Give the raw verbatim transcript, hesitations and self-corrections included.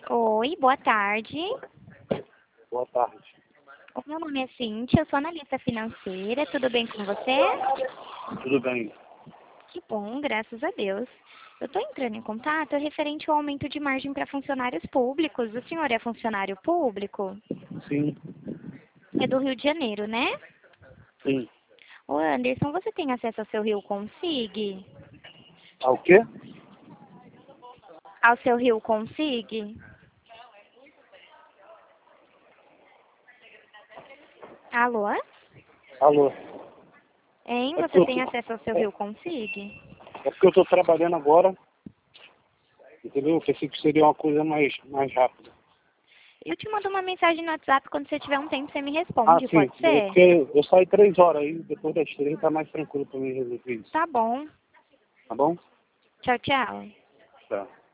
Oi, boa tarde. Boa tarde. O meu nome é Cíntia, eu sou analista financeira. Tudo bem com você? Tudo bem? Que bom, graças a Deus. Eu estou entrando em contato referente ao aumento de margem para funcionários públicos. O senhor é funcionário público? Sim, É do Rio de Janeiro, né? sim. Ô Anderson, você tem acesso ao seu Rio Consig? Ah, o quê? Ao seu Rio Consig? Alô? Alô? Hein? É porque Você eu tem tô, acesso ao seu é, Rio Consig? é porque eu tô trabalhando agora, entendeu? Eu pensei que seria uma coisa mais, mais rápida. Eu te mando uma mensagem no WhatsApp, quando você tiver um tempo você me Ah, responde, sim. pode É ser? porque eu saí três horas aí, depois das três tá mais tranquilo pra mim resolver isso. Tá bom. Tá bom? Tchau, tchau. Tá.